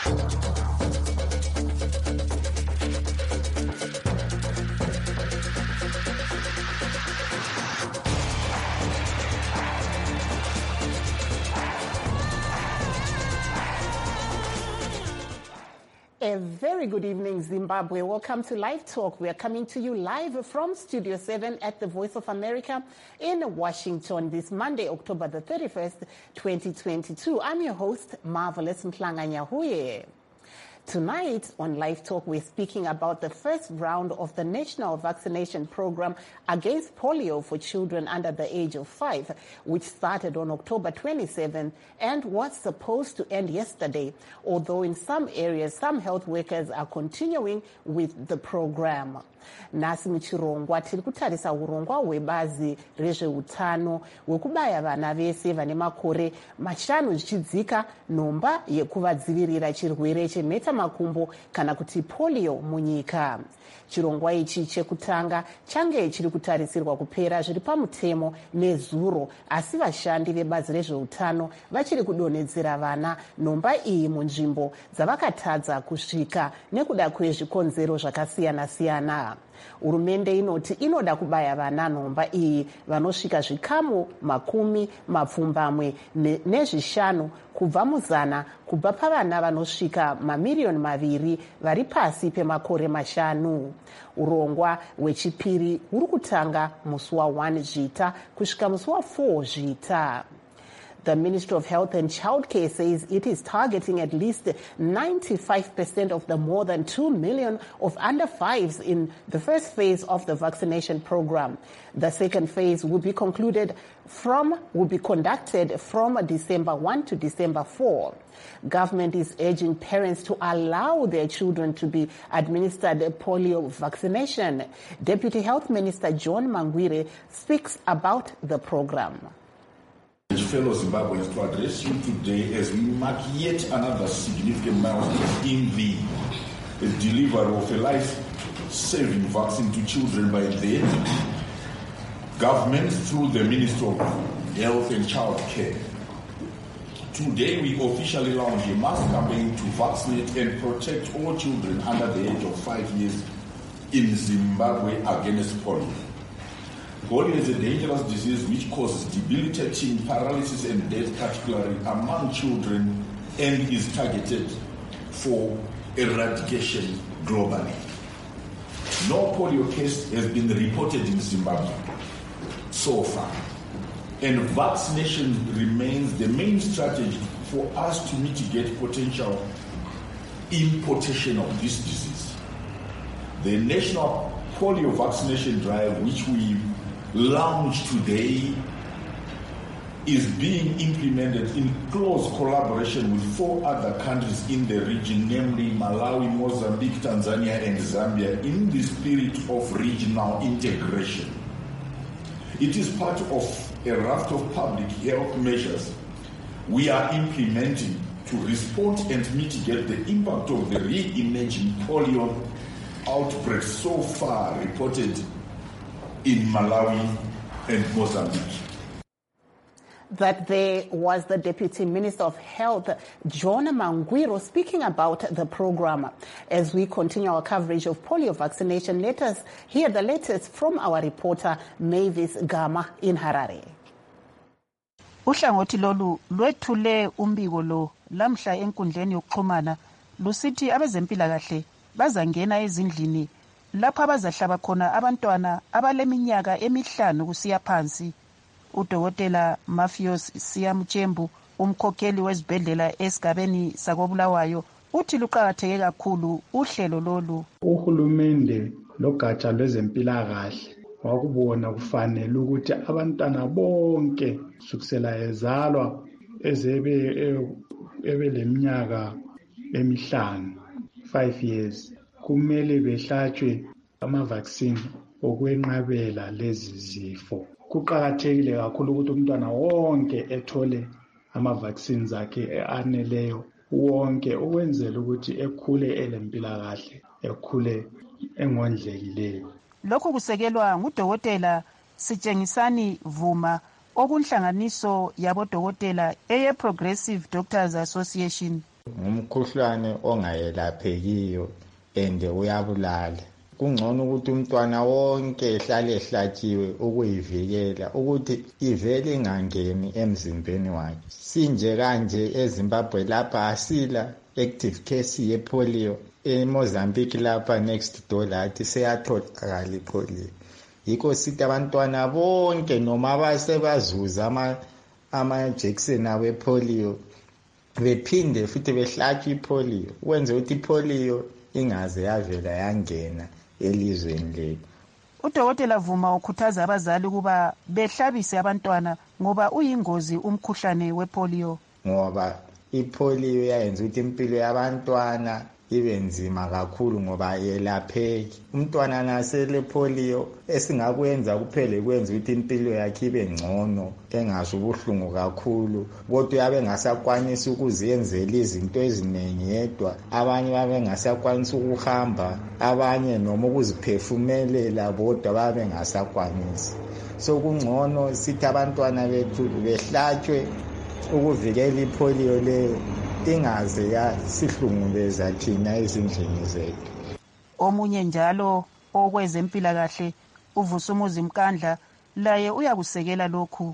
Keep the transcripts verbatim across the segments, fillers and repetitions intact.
A very good evening, Zimbabwe. Welcome to Live Talk. We are coming to you live from Studio seven at the Voice of America in Washington this Monday, October the thirty-first, twenty twenty-two. I'm your host, Marvelous Mhlanga-Nyahuye. Tonight on Live Talk, we're speaking about the first round of the national vaccination program against polio for children under the age of five, which started on October twenty-seventh and was supposed to end yesterday, although in some areas, some health workers are continuing with the program. Nasi muchirongwa tiri kutarisa urongwa hwebazi rezveutano hwekubaya vana vese vane makore mashanu zvichidzika nhomba yekuvadzivirira chirwere chemhetamakumbo kana kuti polio munyika. Chirongwa ichi chekutanga change chiri kutarisirwa kupera zviri pamutemo nezuro, asi vashandi vebazi rezveutano vachiri kudonhedzera vana nhomba iyi munzvimbo dzavakatadza kusvika nekuda kwezvikonzero zvakasiyana-siyana. Hurumende inoti inoda kubaya vana nhomba iyi vanosvika zvikamu makumi mapfumbamwe nezvishanu kubva muzana, kubva pavana vanosvika mamiriyoni maviri vari pasi pemakore mashanu. Urongwa hwechipiri huri kutanga musi wa1 Zvita kusvika musi wa4 Zvita. The Ministry of Health and Childcare says it is targeting at least ninety-five percent of the more than two million of under fives in the first phase of the vaccination program. The second phase will be concluded from, will be conducted from December first to December fourth. Government is urging parents to allow their children to be administered polio vaccination. Deputy Health Minister John Mangwire speaks about the program. Fellow Zimbabweans, to address you today as we mark yet another significant milestone in the delivery of a life-saving vaccine to children by the government through the Ministry of Health and Child Care. Today we officially launch a mass campaign to vaccinate and protect all children under the age of five years in Zimbabwe against polio. Polio is a dangerous disease which causes debilitating paralysis and death, particularly among children, and is targeted for eradication globally. No polio case has been reported in Zimbabwe so far, and vaccination remains the main strategy for us to mitigate potential importation of this disease. The National Polio Vaccination Drive, which we launched today, is being implemented in close collaboration with four other countries in the region, namely Malawi, Mozambique, Tanzania, and Zambia, in the spirit of regional integration. It is part of a raft of public health measures we are implementing to respond and mitigate the impact of the re-emerging polio outbreaks so far reported in Malawi and Mozambique. That there was the Deputy Minister of Health, John Mangwiro, speaking about the program. As we continue our coverage of polio vaccination, let us hear the latest from our reporter, Mavis Gama in Harare. Uhlangothi lolu lwethule umbiko lo lamhla enkundleni yokuxhumana lusithi abezempilakahle bazangena ezindlini lapho abazahlaba khona abantwana abaleminyaka emihlanu kusiya phansi. Udokotela Mafios Siyamchembu, umkhokheli wezibhedlela esigabeni sakobulawayo, uthi luqakatheke kakhulu uhlelo lolu. Uhulumende logatsha lwezempilakahle wakubona kufanele ukuthi abantwana bonke sukusela ezalwa ezebe ebeleminyaka emihlanu five years kumele behlatshwe ama-vaccine okwenqabela lezi zifo. Kuqakathekile kakhulu ukuthi umntwana wonke ethole ama-vaccines akhe aneleyo wonke ukwenzela ukuthi ekhule elempilakahle, ekhule engondlekileyo. Lokhu kusekelwa ngudokotela Sitshengisani Vuma okunhlanganiso yabodokotela eye Progressive Doctors Association. Ngumkhuhlane ongayelaphekiyo and uyabulala. Kungcono ukuthi umntwana wonke ehlale ehlatshiwe ukuyivikela ukuthi ivele ingangeni emzimbeni wakhe. Sinje kanje eZimbabwe lapha asila active case yepolio. eMozambique lapha next door lathi seyatholakala ipolio. Yikho sithi abantwana bonke noma abasebazuza ama ama-injection awe polio bephinde futhi behlatshwe ipolio wenze ukuthi ipolio ingaze yavela yangena elizweni lethu. Udokotela Vuma ukhuthaza abazali ukuba behlabise abantwana ngoba uyingozi umkhuhlane wepolio. Ngoba ipolio yayenza ukuthi impilo yabantwana ibe nzima kakhulu ngoba yelapheki. Umntwana nasele polio esingakwenza kuphele kwenza ukuthi impilo yakhe ibe ngcono engazi ubuhlungu kakhulu kodwa yabe ngasakwanisa ukuziyenzela izinto eziningi yedwa. Abanye babe ngasakwanisa ukuhamba, abanye noma ukuziphefumelela bodwa babe ngasakwanisa. So kungcono sithi abantwana bethu behlatshwe ukuvikela ipolio leyo ingaze yasihlungubeza thina ezindlini zethu. Omunye njalo okwezempilakahle uVusumuzi Mkandla laye uyakusekela lokhu.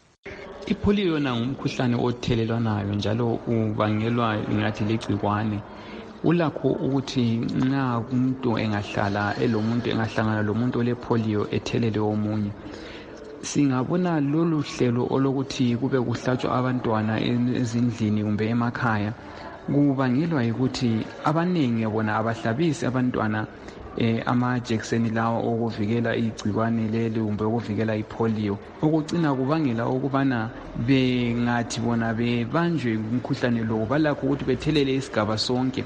Ipolio yona ngumkhuhlane othelelwanayo njalo ubangelwa ngathi legcikwane. Ulakho ukuthi nxa umuntu engahlala elomuntu engahlangana lomuntu olepolio ethelele omunye. Singabona lolu hlelo olokuthi kube kuhlatshwa abantwana ezindlini kumbe emakhaya kubangelwa ukuthi abaningi bona abahlabisi abantwana eh ama-injection lawo okuvikela igcikwane leli kumbe ukuvikela ipolio okucina kubangela ukubana bengathi bona bebanjwe umkhuhlane lo balakho ukuthi bethelele isigaba sonke.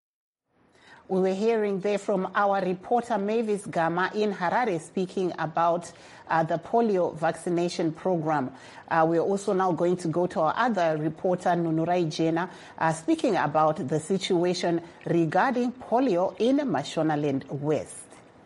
We were hearing there from our reporter Mavis Gama in Harare speaking about uh, the polio vaccination program. Uh, we are also now going to go to our other reporter Nunurai Jena uh, speaking about the situation regarding polio in Mashonaland West.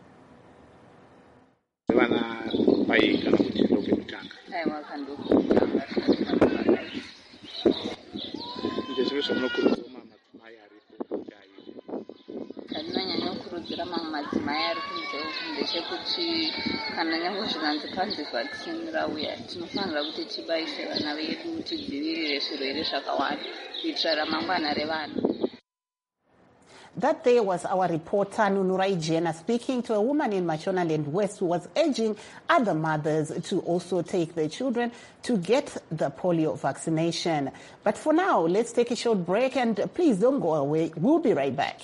Ndinokurudzira mamwe madzimai ari kunze uku ndechekuti kana nyange zvinanzi vaccine rauya tinofanira kuti tibaise vana vedu tidzivirire zvirwere zvakawanda kuitira ramangwana revana. That day was our reporter Nunurai Jena speaking to a woman in Mashonaland West who was urging other mothers to also take their children to get the polio vaccination. But for now, let's take a short break and please don't go away. We'll be right back.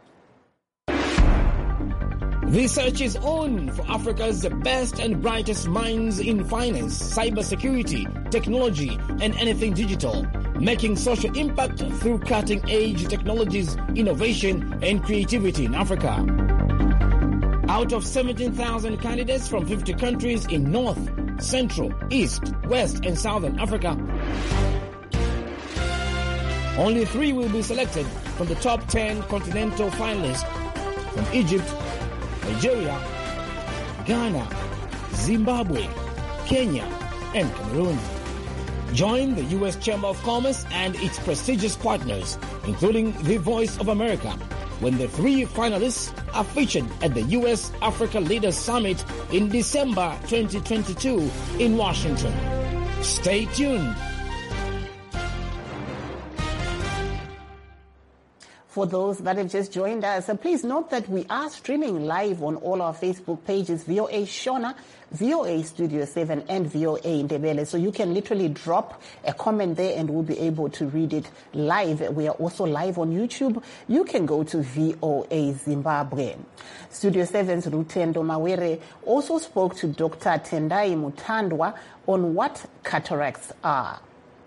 The search is on for Africa's best and brightest minds in finance, cybersecurity, technology, and anything digital, making social impact through cutting-edge technologies, innovation, and creativity in Africa. Out of seventeen thousand candidates from fifty countries in North, Central, East, West, and Southern Africa, only three will be selected from the top ten continental finalists from Egypt, Nigeria, Ghana, Zimbabwe, Kenya, and Cameroon. Join the U S Chamber of Commerce and its prestigious partners, including the Voice of America, when the three finalists are featured at the U S Africa Leaders Summit in December twenty twenty-two in Washington. Stay tuned. For those that have just joined us, uh, please note that we are streaming live on all our Facebook pages, V O A Shona, V O A Studio seven, and V O A Ndebele. So you can literally drop a comment there and we'll be able to read it live. We are also live on YouTube. You can go to V O A Zimbabwe. Studio seven's Rutendo Mawere also spoke to Doctor Tendai Mutandwa on what cataracts are.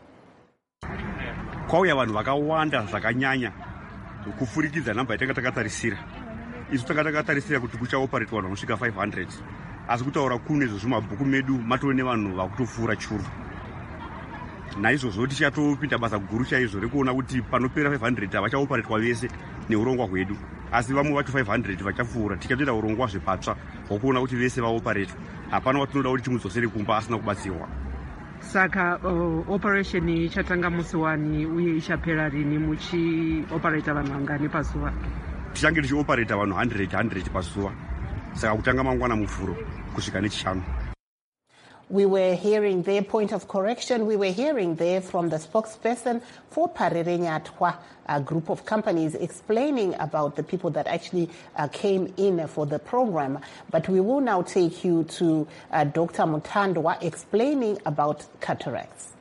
Kwauya vanhu vakawanda zvakanyanya kufurikidza namba yatanga takatarisira. Isu tanga takatarisira kuti kuchaoperate vanhu vanosvika five hundred. Asi kutaura kune izvo zvimabhuku medu matove nevanhu vakutopfuura churu. Naizvozvo tichatopinda basa guru chaizvo rekuona kuti panopera five hundred havachaoperatwa vese neurongwa hwedu. Asi vamwe vacho five hundred vachapfuura tichatoita urongwa zvepatsva hwokuona kuti vese vaoperatwa. Hapana watinoda kuti timudzosere kumba asina kubatsirwa. saka uh, operation ichatanga musi wani uye ichapera rini muchioperator vanhu vangani pazuva? Tichange tichioperator vanhu one hundred one hundred pazuva, saka kutanga mangwana muvhuro kusvika nechishanu. We were hearing their point of correction. We were hearing there from the spokesperson for Parere Nyatwa, a group of companies, explaining about the people that actually uh, came in for the program. But we will now take you to uh, Doctor Mutandwa explaining about cataracts.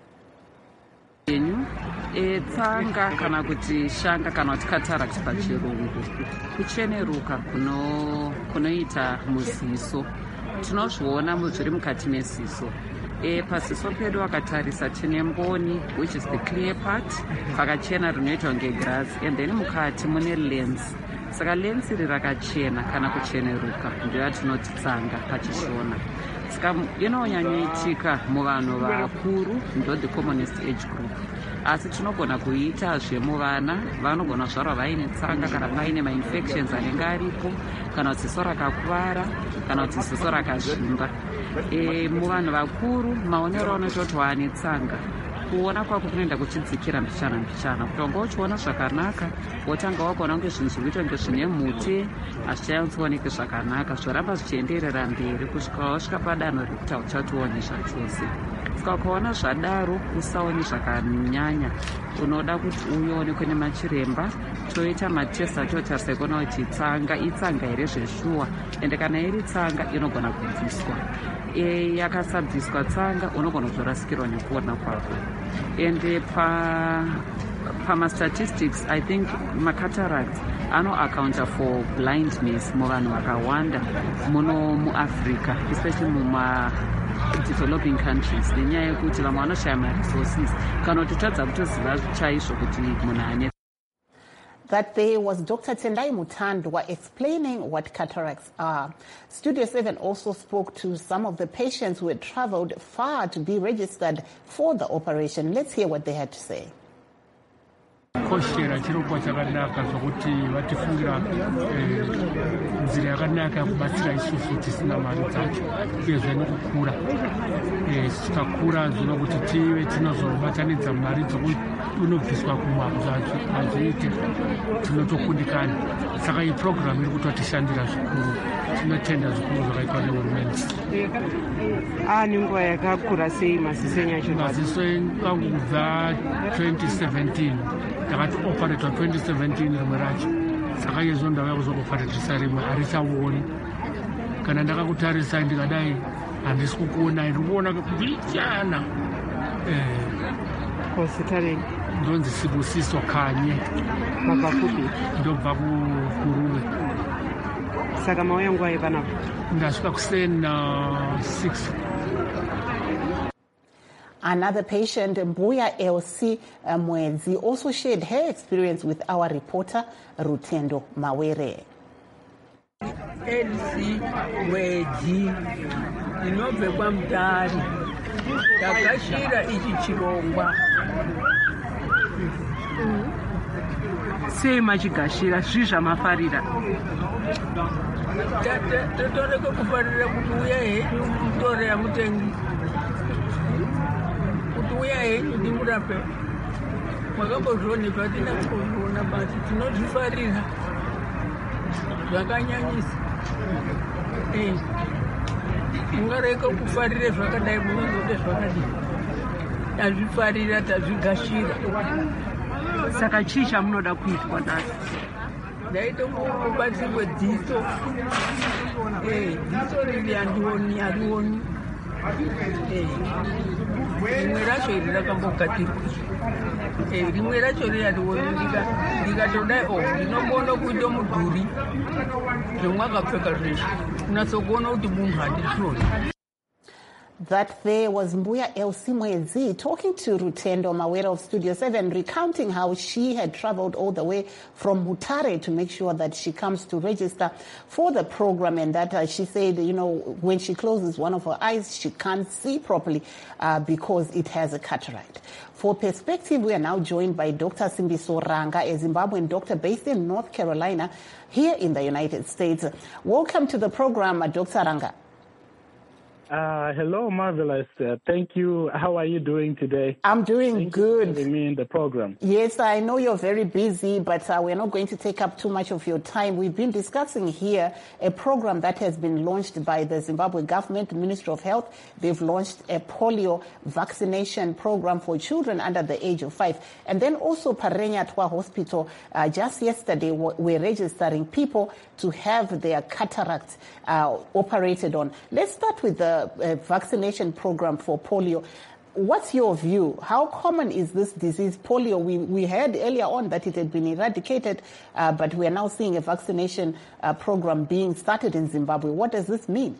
Tsanga kana kuti shanga kana kuti cataract pachirungu kucheneruka kunoita muziso tinozviona zviri mukati meziso. E pasiso pedu akatarisa tine mboni, which is the clear part, pakachena rinoitwa ngegirazi, and then mukati mune lens. Saka lens iri rakachena kana kucheneruka ndio yatinoti tsanga pachishona. Saka inonyanyoitika muvanhu vakuru, ndo the commonest age group. Asi tinogona kuita zvemuvana, vanogona kuzvarwa vaine tsanga kana vaine mainfections anenge aripo, kana kuti ziso rakakuvara, kana kuti ziso rakazvimba. E, muvanhu vakuru maonero anototi waane tsanga, kuona kwako kunoenda kuchidzikira mbichana mbichana, kuti wanga uchiona zvakanaka wotanga wakaona kunge zvinhu zviri kuita kunge zvine mute hazvichaoneke zvakanaka, zvoramba zvichienderera mberi kusvika wasvika padanho rekuti hauchationi zvachose. Saka ukaona zvadaro usaoni zvakanyanya, unoda kuti uonekwe nemachiremba toita matest atotarisa kuona kuti tsanga itsanga here zveshuwa, ende kana iri tsanga inogona kubviswa. E, yakasabviswa tsanga unogona kuzorasikirwa nekuona kwako. Ende pa pama-statistics, I think ma-cataracts ano-accounta for blindness muvanhu vakawanda muno muAfrica, especially muma developing countries, nenyaya yekuti vamwe vanoshaya ma-resources kana kutotadza kutoziva chaizvo kuti munhu ane. That there was Doctor Tendai Mutandwa explaining what cataracts are. Studio seven also spoke to some of the patients who had traveled far to be registered for the operation. Let's hear what they had to say. Koshera chirokwa chakanaka zvokuti vatifungira nzira yakanaka yakubatsira isusu tisina mari dzacho uyezve nekukura tikakura zvino kuti tive tinozobatanidza mari dzokunobviswa kumabzacho hazviite tinotokundikana. Saka iyi program iri kutotishandira zvikuru, tinotenda zvikuru zvakaitwa nehurumende. Ani nguva yakakura sei maziso enyu? Maziso angu kubva twenty seventeen ndakati operatwa twenty seventeen rimwe racho, saka izvo ndauya kuzooperatrisa rimwe harichaoni. Kana ndakakutarisai ndikadai handisi kukuonai, ndiri kuona mbichana. Kozita renyu? Ndonzi Sibusiso Kanye. Mabva kupi? Ndobva kuRuve. Saka mauya nguva yepanapa? Ndasvika kusena six. Another patient, Mbuya Elsie Mwezi, also shared her experience with our reporter, Rutendo Mawere. Elsie Mwezi, inobve kwa Mutare, takashira ichi chirongwa. Sei machigashira, zvii zvamafarira? Totoreke kufarira kuti uya henyu mutore yamutengi. Kuti uya henyu ndimurape. Mwakambozvionekwa tina kuzviona basi tinozvifarira. Zvakanyanyisa. Eh. Mungareka kufarire zvakadai munozoite zvakadai. Tazvifarira tazvigashira. Saka chii chamunoda kuitwa nacho? Ndaita kubatsirwe dziso. Eh, dziso riri handioni, harioni. Eh, rimwe racho iri rakambogatirwa. Eh, rimwe racho riri harioni, ndikatodai o ndinombona kuita mudhuri zvemwakapfeka zveshe kunatsokuona kuti munhu handizvoni. That there was Mbuya Elsie Mwezi talking to Rutendo Mawere of Studio seven, recounting how she had traveled all the way from Mutare to make sure that she comes to register for the program, and that uh, she said, you know, when she closes one of her eyes, she can't see properly uh, because it has a cataract. For perspective, we are now joined by Doctor Simbiso Ranga, a Zimbabwean doctor based in North Carolina, here in the United States. Welcome to the program, Doctor Ranga. Uh, hello, Marvelous. Uh, thank you. How are you doing today? I'm doing thank good. You for having me in the program. Yes, I know you're very busy, but uh, we're not going to take up too much of your time. We've been discussing here a program that has been launched by the Zimbabwe government, the Ministry of Health. They've launched a polio vaccination program for children under the age of five. And then also Parenyatwa Hospital, uh, just yesterday, we're registering people to have their cataracts uh, operated on. Let's start with the uh, vaccination program for polio. What's your view? How common is this disease, polio? We, we heard earlier on that it had been eradicated, uh, but we are now seeing a vaccination uh, program being started in Zimbabwe. What does this mean?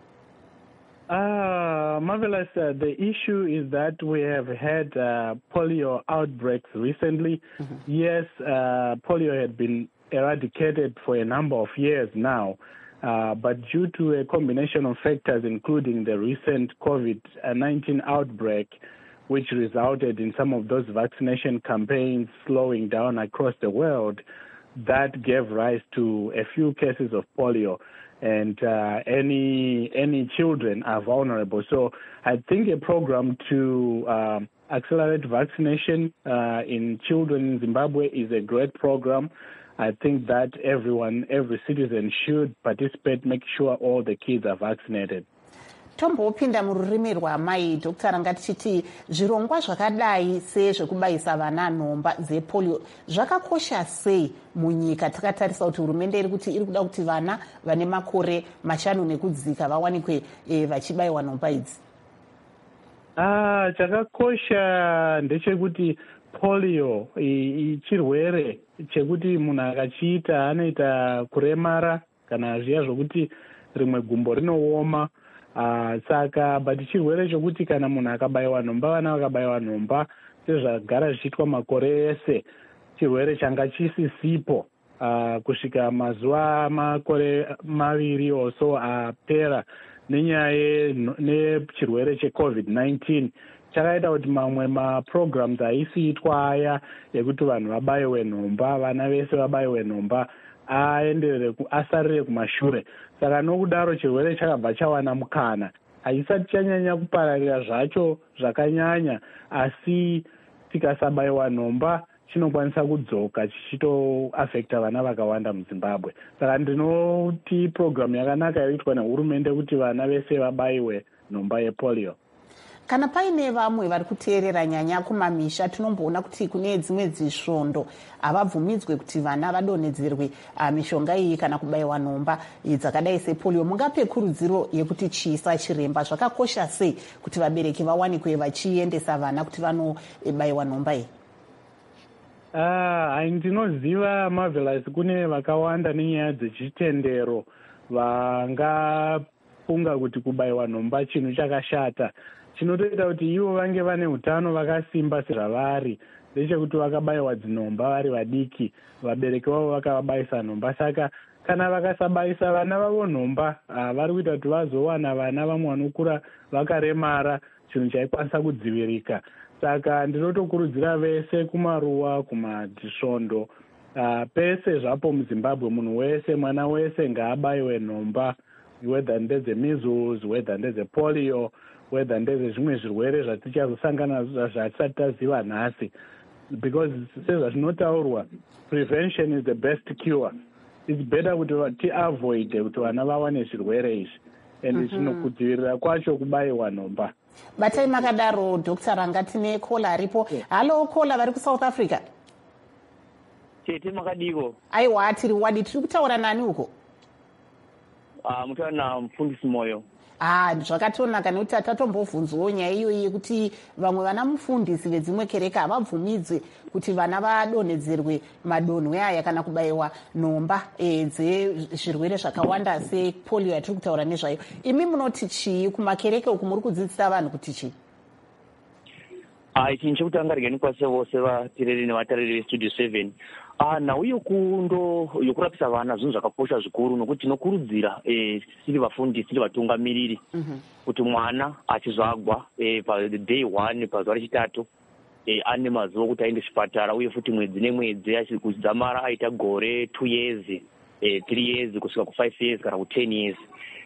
Uh, Marvelous. Uh, the issue is that we have had uh, polio outbreaks recently. Mm-hmm. Yes, uh, polio had been eradicated for a number of years now. Uh, but due to a combination of factors, including the recent COVID nineteen outbreak, which resulted in some of those vaccination campaigns slowing down across the world, that gave rise to a few cases of polio. And uh, any any children are vulnerable. So I think a program to um, accelerate vaccination uh, in children in Zimbabwe is a great program. I think that everyone, every citizen should participate, make sure all the kids are vaccinated. tombopinda mururimi rwamai Doctor ngatichiti zvirongwa zvakadai sezvekubaisa vana nhomba dzepolio zvakakosha sei munyika takatarisa kuti hurumende iri kuti iri kuda kuti vana vane makore mashanu nekudzika vawanikwe e, vachibayiwa nhomba idzi? Ah, chakakosha ndechekuti polio chirwere chekuti munhu akachiita anoita kuremara kana zviya zvokuti rimwe gumbo rinooma. Uh, saka but chirwere chokuti kana munhu akabayiwa nhomba vana vakabayiwa nhomba sezvagara zvichiitwa makore ese chirwere changa chisisipo uh, kusvika mazuva makore maviri oso apera nenyaya nechirwere checovid nineteen chakaita kuti mamwe maprograms aisiitwa aya ekuti vanhu vabayiwe nhomba vana vese vabayiwe nhomba aenderere asarire kumashure. Saka nokudaro chirwere chakabva chawana mukana. Haisati chanyanya kupararira zvacho zvakanyanya, asi tikasabayiwa nhomba chinokwanisa kudzoka chichitoafekta vana vakawanda muZimbabwe. Saka ndinoti program yakanaka yoitwa nehurumende kuti vana vese vabayiwe nhomba yepolio. Kana paine vamwe vari kuteerera nyanya kumamisha tinomboona kuti kune dzimwe dzisvondo havabvumidzwe kuti vana vadonhedzerwe uh, mishonga iyi kana kubayiwa nhomba dzakadai sepolio. Mungape kurudziro yekuti chiisa chiremba zvakakosha sei kuti vabereki vawanikwe vachiendesa vana kuti vanobayiwa nhomba iyi? Ah, ndinoziva Marvelous kune vakawanda nenyaya dzechitendero vangafunga kuti kubayiwa nhomba chinhu chakashata. Chinotoita kuti ivo vange vane utano vakasimba sezvavari ndechekuti vakabayiwa dzinhomba vari vadiki, vabereki vavo vakavabayisa nhomba. Saka kana vakasabayisa vana vavo nhomba uh, vari kuita kuti vazowana vana vamwe vanokura vakaremara, chinhu chaikwanisa kudzivirika. Saka ndinotokurudzira vese kumaruwa, kumadhisvondo, uh, pese zvapo muZimbabwe munhu wese, mwana wese ngaabayiwe nhomba, whether ndedzemeasles, whether ndedzepolio, whether ndezvezvimwe zvirwere zvatichazosangana zvatisati taziva nhasi, because sezvazvinotaurwa prevention is the best cure. It's better kuti tiavoid kuti vana vawane zvirwere izvi, and chinokudzivirira kwacho kubayiwa nhomba. Batai makadaro Doctor Ranga tine kola aripo. Halo kola vari kuSouth Africa. Chete makadiko. Aiwa tiri wadi tiri kutaura nani uko? Ah, mutaura na mufundisi Moyo. Ah, zvakatonaka nekuti tatombobvunzwawo nyaya iyoyi yekuti vamwe vana mufundisi vedzimwe kereke havabvumidzwe kuti vana vadonhedzerwe madonhwe aya kana kubayiwa nhomba e, dzezvirwere zvakawanda sepolio yatiri kutaura nezvayo. Imi munoti chii kumakereke uku muri kudzidzisa vanhu kuti chii? Ah, ichi chekutanga regani kwase vose vateereri nevatariri vestudio seven. Ah, nhau yokundo yokurapisa vana zvinhu zvakakosha zvikuru nokuti tinokurudzira eh tiri vafundisi tiri vatungamiriri kuti mwana achizvagwa eh pa day one pazuva rechitatu eh ane mazuva kuti aende kuchipatara uye futi mwedzi nemwedzi achikudzamara aita gore two years eh three years kusvika ku five years kana ku ten years.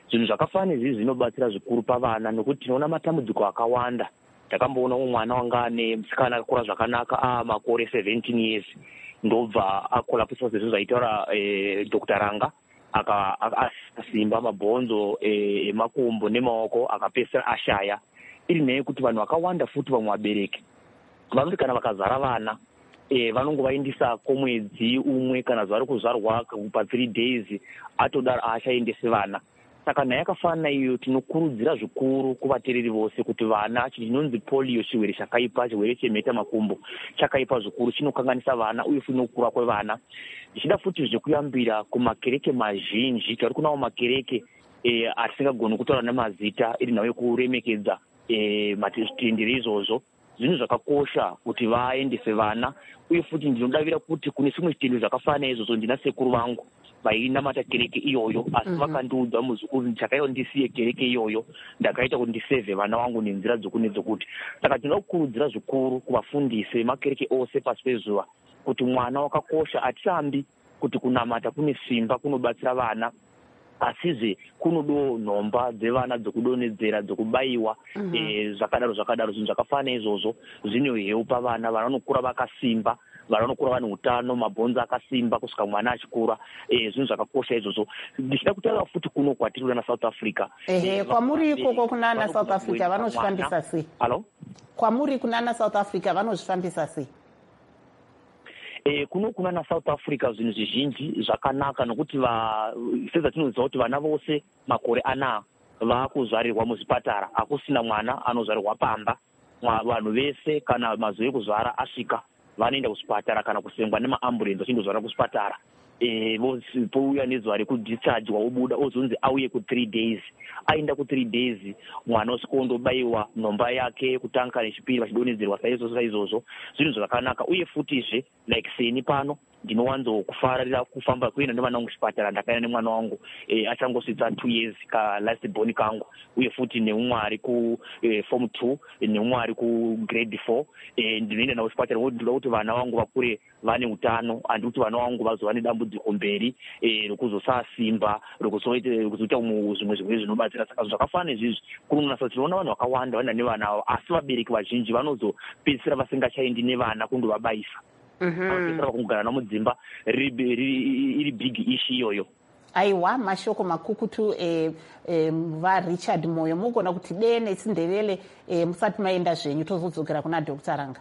zvinhu zvakafana izvi zvinobatsira zvikuru pavana nokuti tinoona matambudziko akawanda. Takamboona mwana wanga ane musikana akakura zvakanaka amakore seventeen years ndobva akolapisa sezvo zvaitaura Dr Ranga akasimba mabhonzo emakumbo nemaoko akapedzisira ashaya. Iri naye kuti vanhu vakawanda futi vamwe vabereki vanoti kana vakazara vana e, vanongovaendesa komwedzi umwe kana zvari kuzvarwa pa three days atodaro achaendese vana. Saka naye akafanana iyo tinokurudzira zvikuru kuvatereri vose kuti vana chinonzi polio chirwere chakaipa, chirwere chemheta makumbo chakaipa zvikuru, chinokanganisa vana uye futi nokukura kwevana. Ndichida futi zvekuyambira kumakereke mazhinji, tari kunawo makereke e, atisingagoni kutaura nemazita iri nawo kuremekedza e, matendero izvozvo. Zvinhu zvakakosha kuti vaendese vana uye futi ndinodavira kuti kune zvimwe zvitendero zvakafanana izvozvo ndina sekuru vangu vainamata kereke iyoyo asi vakandiudza muzukuru chakaiwa ndisiye kereke iyoyo ndakaita kuti ndisevhe vana vangu nenzira dzokune dzokuti. Saka tinoda kukurudzira zvikuru kuvafundise makereke ose pasi pezuva kuti mwana wakakosha, hatisambi kuti kunamata kune simba kunobatsira vana asizve kunodo nhomba dzevana dzokudonhedzera dzokubayiwa zvakadaro zvakadaro. Zvinhu zvakafanana izvozvo zvinoheupa vana vanokura vakasimba, vanokura vane utano, mabhonzo akasimba kusvika mwana achikura. Zvinhu zvakakosha izvozvo. Ndichida kutaura futi kuno kwatiri kuna South Africa. Ehe, kwamuri ikoko kunana South Africa vanozvifambisa sei? Halo? Kwamuri kunana South Africa vanozvifambisa sei? Eh, kuno kuna na South Africa zvinhu zvizhinji zvakanaka nokuti va sezvatinoziva kuti vana vose makore ana vakuzvarirwa muzvipatara, hakusina mwana anozvarirwa pamba. Vanhu vese kana mazuva ekuzvara asvika vanoenda kuzvipatara kana kusengwa nemaambulenzi vachindozvara kuzvipatara. Eh, pouya nezuva rekudischarge obuda ozonzi auye ku three days. Aenda ku three days mwana osvika ondobayiwa nhomba yake kutanga nechipiri vachidonhedzerwa saizvozvo saizvozvo. Zvinhu zvakanaka uye futizve like seni pano ndinowanzo kufarira kufamba kuenda nevana vangu kuchipatara. Ndakaenda nemwana wangu e, achangosvitsa two years ka last born kangu uye futi neumwe ari ku e, form two neumwe ari ku grade four. E, ndinoenda navo kuchipatara ndoda kuti vana vangu vakure vane utano, handi kuti vana vangu vazova nedambudziko mberi e, rokuzosasimba rokuzoita zvimwe zvimwe zvinobatsira. Saka zvakafanana izvizvi kunonasa tinoona vanhu vakawanda vanoenda nevana avo asi vabereki vazhinji vanozopedzisira vasingachaendi nevana kundovabayisa. Vakapedzisira vakugara namudzimba iri big ishi iyoyo. Aiwa, mashoko makukutu eh, eh, vaRichard Moyo mugona kuti dee netsindevele eh, musati maenda zvenyu tozodzokera kuna Dr Ranga.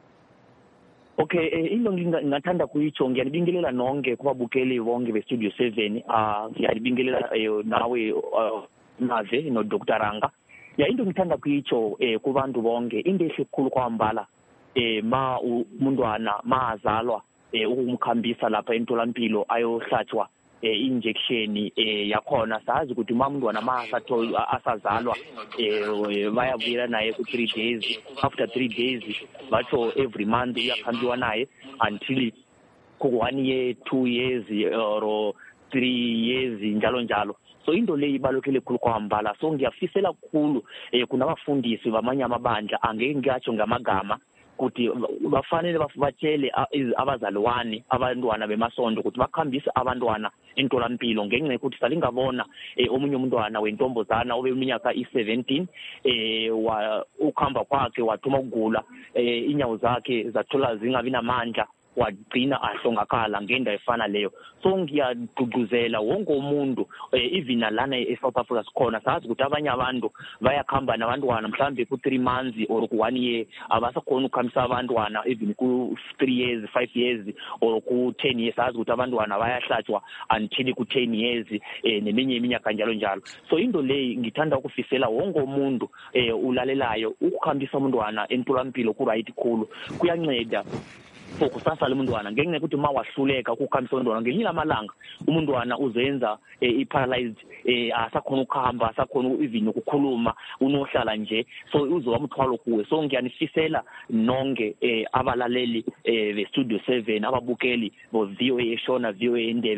Okay, eh, ino ngingathanda kuyichonga ndibingelela nonke kubabukeli bonke beStudio seven. Ah, ngiyabingelela eh, nawe uh, Mave no Dr Ranga. Ya into ngithanda kuyicho eh, kubantu bonke into esikhulu kwambala eh ma umntwana mazalwa eh ukumkhambisa lapha entolampilo ayohlatshwa eh injection eh yakhona sazi ukuthi umntwana masatho asazalwa eh bayabuyela naye ku three days. After three days batho every month uyakhambiwa naye until ku one year, two years or three years njalo njalo. So into le ibalokele khulu kwambala. So ngiyafisela kukhulu eh kunabafundisi bamanye amabandla angeke ngiyatsho ngamagama kuti bafanele batshele abazalwane abantwana bemasonto ukuthi bakhambise abantwana entolampilo ngenxa yokuthi salingabona omunye umntwana wentombozana obe iminyaka i seventeen eh ukhamba kwakhe wathoma ukugula inyawo zakhe zathola zingabi namandla wagcina ahlongakala ngenda efana leyo. So ngiyagqugquzela wonke umuntu even lana eSouth Africa sikhona sazi ukuthi abanye abantu bayakhamba nabantwana mhlambe ku three months or ku one year abasakhona ukukhambisa abantwana even ku three years, five years or ku ten years. Sazi ukuthi abantwana bayahlatshwa until ku ten years neminye iminyaka njalo njalo. So into le ngithanda ukufisela wonke umuntu ulalelayo ukukhambisa umntwana entolampilo ku right khulu kuyanceda for kusasa lemntwana ngenxa ukuthi mawahluleka ukukhambisa umntwana ngelinye amalanga umntwana uzenza i-paralyzed asakhona ukuhamba asakhona even ukukhuluma unohlala nje. So uzoba umthwalo kuwe. So ngiyanifisela nonke abalaleli beStudio seven ababukeli bo V O A eShona, V O A eNdebele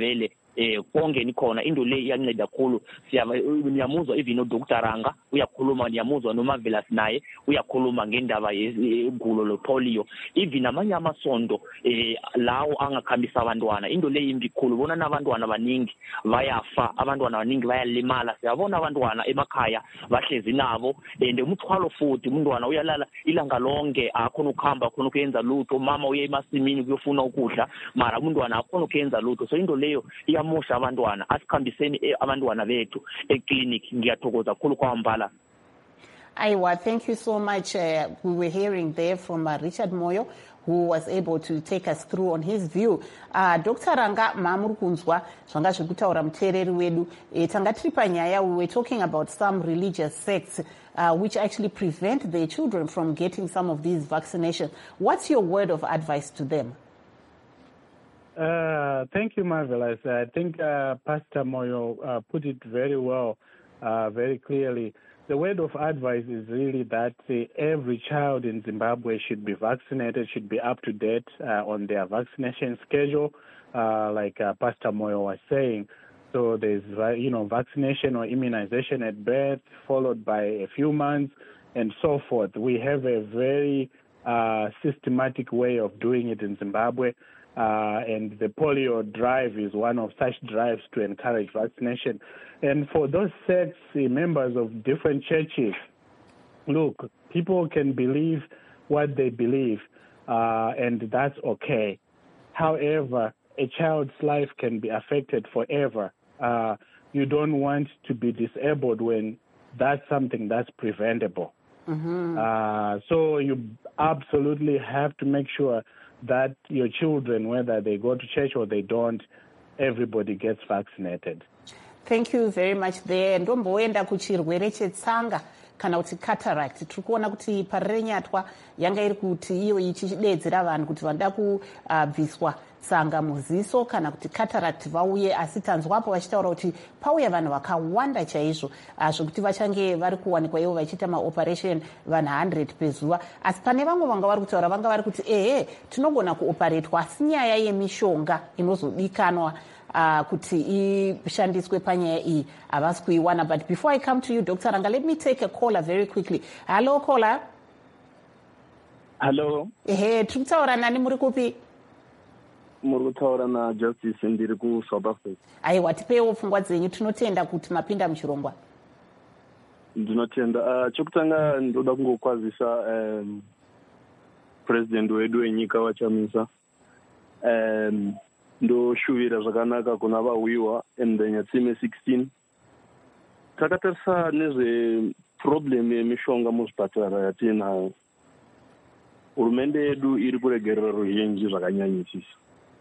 eh kongeni khona into le iyanceda kakhulu. Siyamuzwa even uDr Ranga uyakhuluma, niyamuzwa noMarvelous naye uyakhuluma ngendaba yegulo lopolio. Even amanye amasonto eh lawo angakhambisa abantwana, into le imbi khulu. Bona nabantwana abaningi bayafa, abantwana abaningi bayalimala. Siyabona abantwana emakhaya bahlezi nabo and umthwalo futhi umntwana uyalala ilanga lonke, akhona ukuhamba, akhona ukuyenza lutho. Mama uye emasimini kuyofuna ukudla, mara umntwana akhona ukuyenza lutho. So into leyo iyamosha abantwana. Asikhambiseni abantwana bethu eclinic. Ngiyathokoza kakhulu kwambala. Aiwa, thank you so much. Uh, we were hearing there from uh, Richard Moyo, who was able to take us through on his view. Uh, Doctor Ranga mamuri kunzwa zvanga zviri kutaura muteereri wedu. E, tanga tiri panyaya, we were talking about some religious sects uh, which actually prevent their children from getting some of these vaccinations. What's your word of advice to them? Uh, thank you, Marvelous. I think uh, Pastor Moyo uh, put it very well, uh, very clearly. The word of advice is really that uh, every child in Zimbabwe should be vaccinated, should be up to date uh, on their vaccination schedule, uh, like uh, Pastor Moyo was saying. So there's, you know, vaccination or immunization at birth, followed by a few months, and so forth. We have a very uh, systematic way of doing it in Zimbabwe. Uh, and the polio drive is one of such drives to encourage vaccination. And for those sects, members of different churches, look, people can believe what they believe, uh, and that's okay. However, a child's life can be affected forever. Uh, you don't want to be disabled when that's something that's preventable. Mm-hmm. Uh, so you absolutely have to make sure that your children, whether they go to church or they don't, everybody gets vaccinated. Thank you very much there. Ndomboenda kuchirwere chetsanga kana kuti cataract. Tiri kuona kuti parenyatwa yanga iri kuti iyo ichidedzera vanhu kuti vanoda kubviswa tsanga muziso kana kuti cataract vauye, asi tanzwapo vachitaura kuti pauya vanhu vakawanda chaizvo zvokuti vachange vari kuwanikwa ivo vachiita maoperation vanhu one hundred pezuva. Asi pane vamwe vanga vari kutaura vanga vari kuti ehe tinogona kuoparetwa, asi nyaya yemishonga inozodikanwa Uh, kuti ishandiswe panyaya iyi havasi kuiwana. But before I come to you, Doctor Ranga, let me take a caller very quickly. Hello, caller. Hello. Ehe, tiri kutaura nani, muri kupi? Muri kutaura na Justice ndiri ku South Africa. Aiwa, tipewo pfungwa dzenyu, tinotenda kuti mapinda muchirongwa. Ndinotenda. Uh, chokutanga ndoda kungokwazisa um, president wedu wenyika wachamisa. Um, ndoshuvira zvakanaka kuna vawiwa endanyatsime sixteen. Takatarisa nezve problem yemishonga muzvipatara yatinayo. Hurumende yedu iri kuregerera ruzhinji zvakanyanyisisa.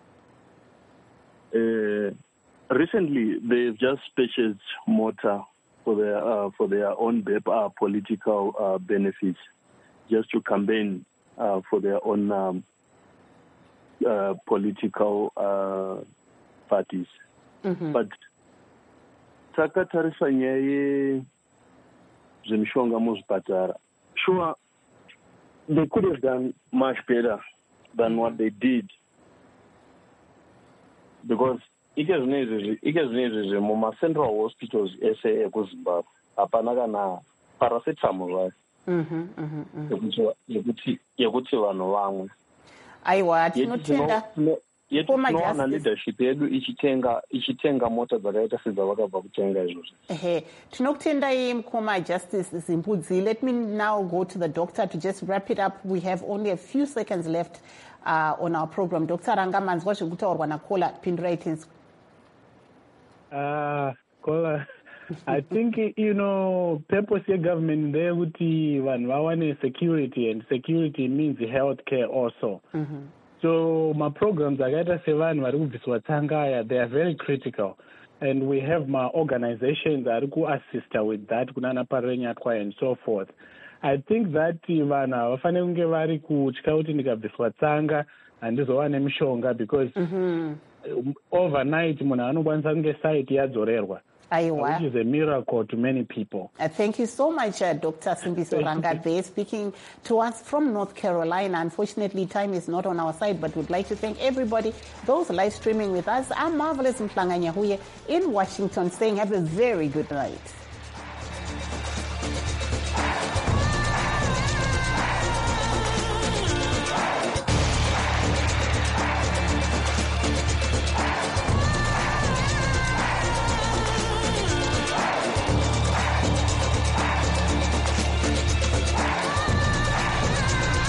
Uh, recently, they've just purchased mortar for their uh, for their own uh, political uh, benefits, just to campaign uh, for their own um, uh, political uh, parties. Mm-hmm. But takatarisa nyaya zvemishonga muzvipatara, sure, they could have done much better than what they did. Because ikazvinezvezve muma-central hospitals ese ekuzimbabwe hapana kana paracetamol yekuti vanhu vamwe. Aiwa, tinotenda tinoona leadership yedu ichitenga ichitenga mota dzakaita sedzavakabva kutenga izvozvo. Ehe, tinokutendai mukoma Justice Zimbudzi. Let me now go to the doctor to just wrap it up. We have only a few seconds left uh, on our program. Doctor Ranga, manzwa zvekutaurwa nakola, pindurai tenzi. Uh, Kola, I think, you know, purpose of government there would be one one security, and security means health care also. Mm-hmm. So my programs, I gotta say, they are very critical. And we have my organizations that assist with that, and so forth. I think that even and this one because mm-hmm. overnight muna anokwanisa kunge site yadzorerwa Aiwa. which is a miracle to many people. Uh, thank you so much, uh, Doctor Simbiso Rangadve, speaking to us from North Carolina. Unfortunately, time is not on our side, but we'd like to thank everybody, those live streaming with us. I'm Marvelous Mhlanga Nyahuye in Washington, saying have a very good night.